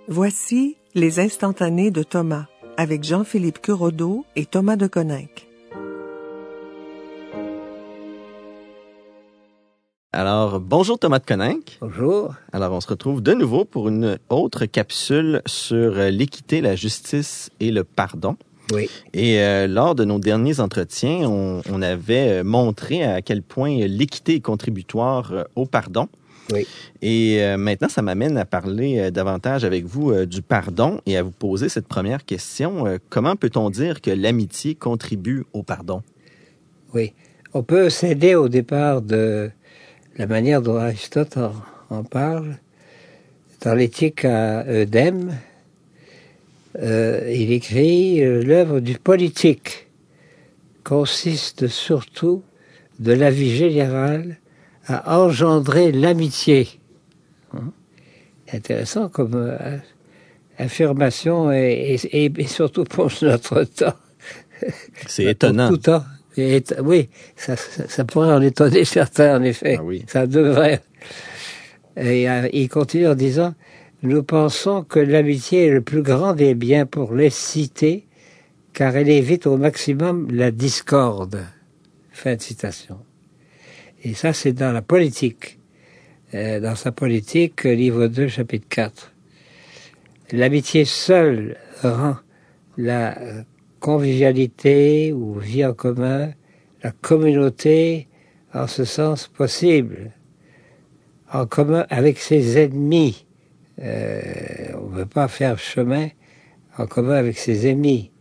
Voici les instantanés de Thomas, avec Jean-Philippe Curodeau et Thomas de Coninck. Alors, bonjour Thomas de Coninck. Bonjour. Alors, on se retrouve de nouveau pour une autre capsule sur l'équité, la justice et le pardon. Oui. Et lors de nos derniers entretiens, on avait montré à quel point l'équité est contributoire au pardon. Oui. Et maintenant, ça m'amène à parler davantage avec vous du pardon et à vous poser cette première question. Comment peut-on dire que l'amitié contribue au pardon? Oui. On peut s'aider au départ de la manière dont Aristote en parle. Dans l'éthique à Eudème, il écrit « L'œuvre du politique consiste surtout de la vie générale à engendrer l'amitié. » Intéressant comme affirmation et surtout pour notre temps. C'est étonnant. Pour tout temps. Oui, ça pourrait en étonner certains, en effet. Ah oui. Ça devrait. Et il continue en disant « Nous pensons que l'amitié est le plus grand des biens pour les cités, car elle évite au maximum la discorde. » Fin de citation. Et ça, c'est dans la politique. Dans sa politique, livre 2, chapitre 4. L'amitié seule rend la convivialité ou vie en commun, la communauté, en ce sens possible, en commun avec ses ennemis. On ne veut pas faire chemin en commun avec ses ennemis.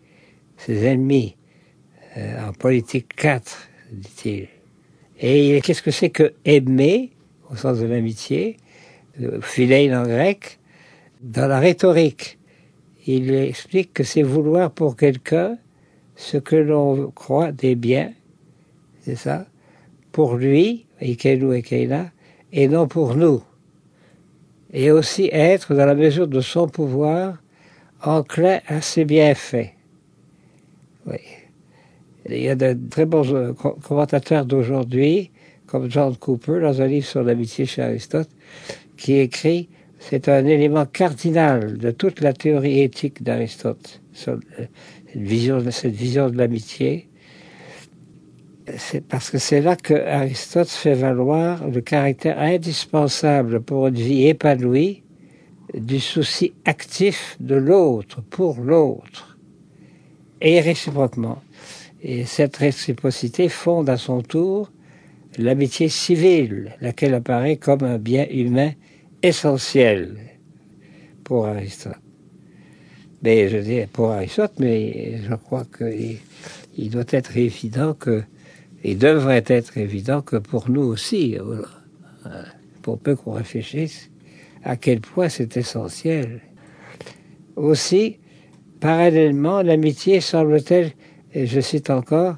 En politique 4, dit-il. Et qu'est-ce que c'est que aimer, au sens de l'amitié, philein en grec, dans la rhétorique? Il explique que c'est vouloir pour quelqu'un ce que l'on croit des biens, c'est ça, pour lui, ikelu ekeina, et non pour nous. Et aussi être, dans la mesure de son pouvoir, enclin à ses bienfaits. Oui. Il y a de très bons commentateurs d'aujourd'hui, comme John Cooper, dans un livre sur l'amitié chez Aristote, qui écrit « C'est un élément cardinal de toute la théorie éthique d'Aristote, cette vision de l'amitié. C'est parce que c'est là que Aristote fait valoir le caractère indispensable pour une vie épanouie du souci actif de l'autre, pour l'autre, et réciproquement. Et cette réciprocité fonde à son tour l'amitié civile, laquelle apparaît comme un bien humain essentiel pour Aristote. Mais je dis pour Aristote, mais je crois qu'il doit être évident il devrait être évident que pour nous aussi, pour peu qu'on réfléchisse à quel point c'est essentiel. Aussi, parallèlement, l'amitié semble-t-elle, et je cite encore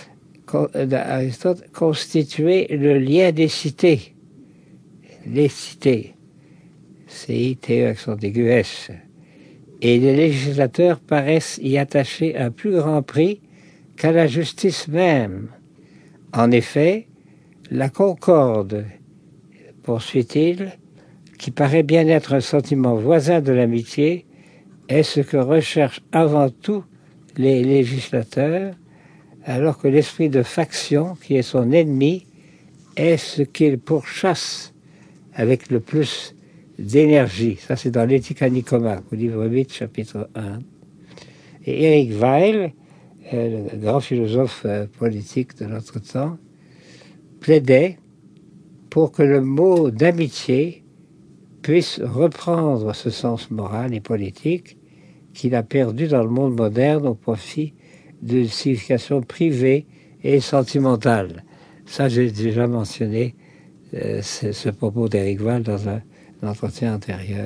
Aristote, constituer le lien des cités. Les cités. C-I-T-E, accent aigu S. Et les législateurs paraissent y attacher un plus grand prix qu'à la justice même. En effet, la concorde, poursuit-il, qui paraît bien être un sentiment voisin de l'amitié, est ce que recherchent avant tout les législateurs, alors que l'esprit de faction, qui est son ennemi, est ce qu'il pourchasse avec le plus d'énergie. Ça, c'est dans l'Éthique à Nicomaque, au livre 8, chapitre 1. Et Éric Weil, le grand philosophe politique de notre temps, plaidait pour que le mot d'amitié puisse reprendre ce sens moral et politique qu'il a perdu dans le monde moderne au profit d'une signification privée et sentimentale. Ça, j'ai déjà mentionné ce propos d'Éric Weil dans un entretien antérieur.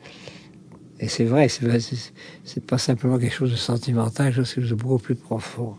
Et c'est vrai, c'est pas simplement quelque chose de sentimental, quelque chose de beaucoup plus profond.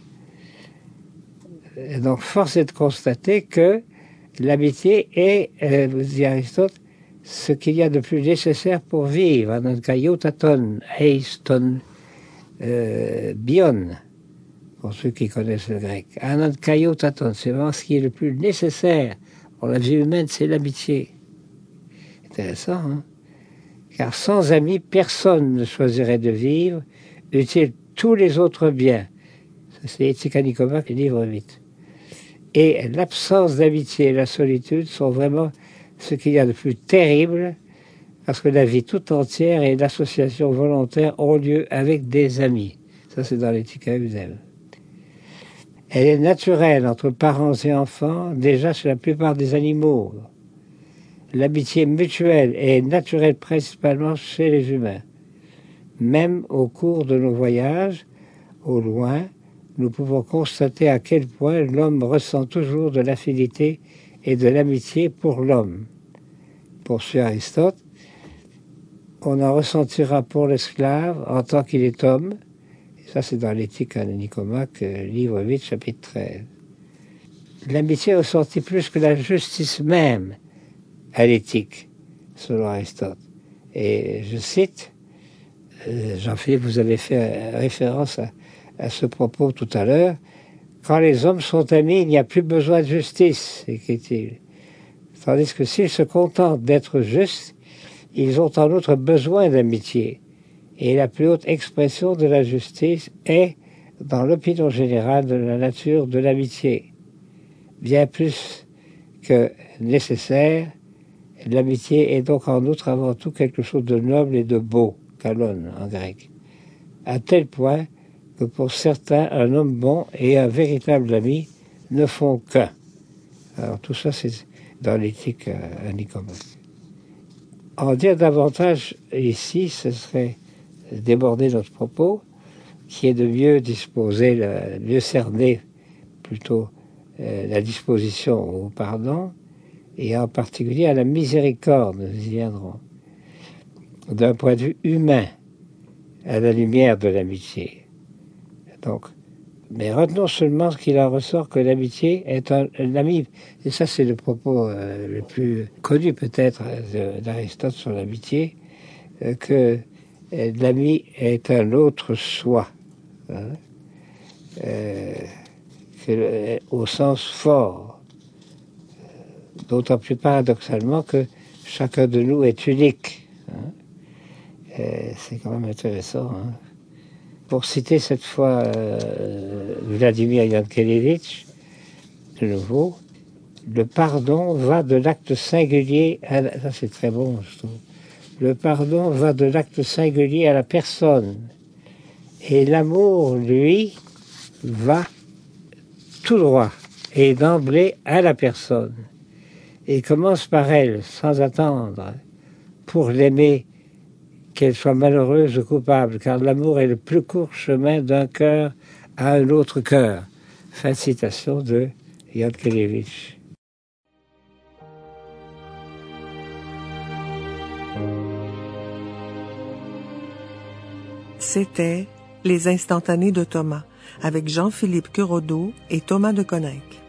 Et donc, force est de constater que l'amitié est, vous dit Aristote, ce qu'il y a de plus nécessaire pour vivre. Anankaiotaton, eiston, bion, pour ceux qui connaissent le grec. Anankaiotaton, c'est vraiment ce qui est le plus nécessaire pour la vie humaine, c'est l'amitié. Intéressant, hein? car sans amis, personne ne choisirait de vivre, eût-il tous les autres biens. Ça, c'est Éthique à Nicomaque, livre 8. Et l'absence d'amitié et la solitude sont vraiment ce qu'il y a de plus terrible, parce que la vie tout entière et l'association volontaire ont lieu avec des amis. Ça, c'est dans l'Éthique à Eusèbe. Elle est naturelle entre parents et enfants, déjà chez la plupart des animaux. L'amitié mutuelle est naturelle principalement chez les humains. Même au cours de nos voyages, au loin, nous pouvons constater à quel point l'homme ressent toujours de l'affinité et de l'amitié pour l'homme. Poursuit Aristote, on en ressentira pour l'esclave en tant qu'il est homme. Et ça, c'est dans l'Éthique à Nicomaque, livre 8, chapitre 13. L'amitié est ressentie plus que la justice même à l'éthique, selon Aristote. Et je cite, Jean-Philippe, vous avez fait référence à ce propos tout à l'heure, « Quand les hommes sont amis, il n'y a plus besoin de justice », écrit-il. Tandis que s'ils se contentent d'être justes, ils ont en outre besoin d'amitié. Et la plus haute expression de la justice est, dans l'opinion générale, de la nature de l'amitié. Bien plus que nécessaire, l'amitié est donc en outre avant tout quelque chose de noble et de beau, kalon en grec, à tel point que pour certains, un homme bon et un véritable ami ne font qu'un. Alors tout ça, c'est dans l'Éthique à Nicomaque. En dire davantage ici, ce serait déborder notre propos, qui est de mieux disposer, mieux cerner plutôt la disposition au pardon, et en particulier à la miséricorde, nous y viendrons, d'un point de vue humain, à la lumière de l'amitié. Donc, mais retenons seulement ce qu'il en ressort, que l'amitié est un ami, et ça c'est le propos le plus connu peut-être d'Aristote sur l'amitié, que l'ami est un autre soi, hein, au sens fort, d'autant plus paradoxalement que chacun de nous est unique. Hein. C'est quand même intéressant. Hein. Pour citer cette fois Vladimir Yankelevitch, de nouveau, le pardon va de l'acte singulier à la... Ça c'est très bon, je trouve. Le pardon va de l'acte singulier à la personne. Et l'amour, lui, va tout droit et d'emblée à la personne. Et commence par elle, sans attendre, pour l'aimer, qu'elle soit malheureuse ou coupable, car l'amour est le plus court chemin d'un cœur à un autre cœur. Fin de citation de Yankelevitch. C'était Les instantanés de Thomas, avec Jean-Philippe Curodeau et Thomas de Coninck.